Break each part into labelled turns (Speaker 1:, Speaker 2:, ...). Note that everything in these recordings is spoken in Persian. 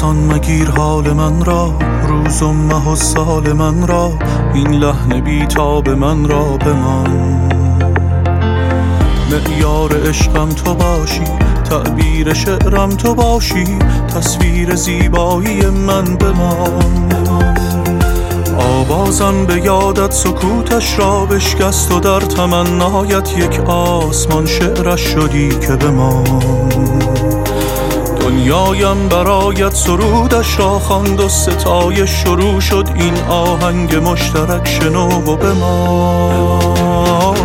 Speaker 1: آسان مگیر حال من را، روز و ماه و سال من را، این لحن بیتاب من را بمان. معیار عشقم تو باشی، تعبیر شعرم تو باشی، تصویر زیبایی من بمان. آوازم به یادت سکوتش را بشکست و در تمنایت یک آسمان شعرش شدی که بمان. دنیایم برایت سرودش را خواند و ستایش شروع شد، این آهنگ مشترک شنو و بمان.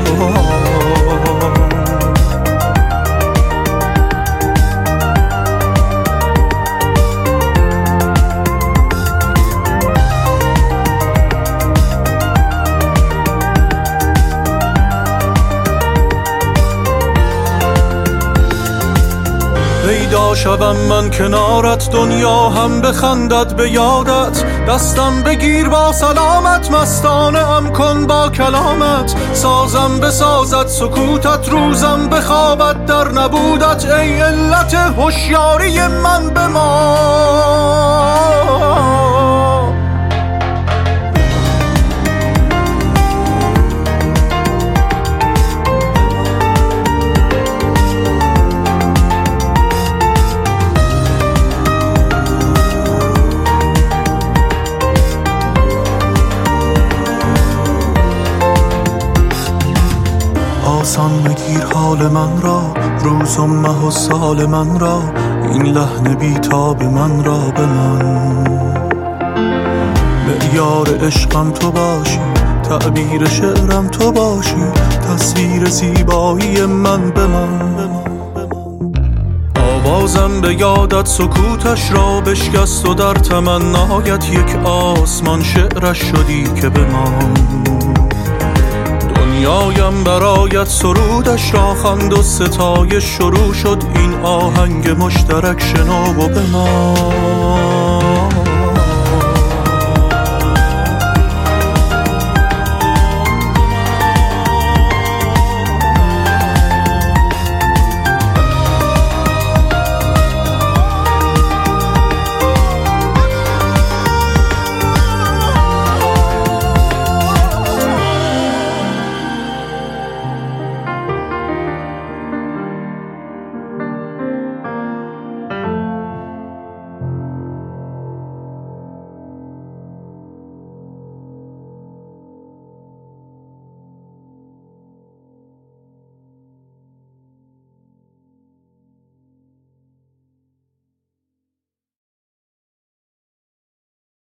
Speaker 1: پیدا شوم من کنارت، دنیا هم بخندد به یادت، دستم بگیر با سلامت، مستانه ام کن با کلامت، سازم بسازد سکوتت، روزم بخوابد در نبودت، ای علت هوشیاری من بمان. آسان بگیر حال من را، روز و ماه و سال من را، این لحن بیتاب من را بمان. معیار عشقم تو باشی، تعبیر شعرم تو باشی، تصویر زیبایی من بمان. آوازم به یادت سکوتش را بشکست و در تمنایت یک آسمان شعرش شدی که بمان. دنیایم برایت سرودش را خواند و ستایش شروع شد، این آهنگ مشترک شنو و بمان.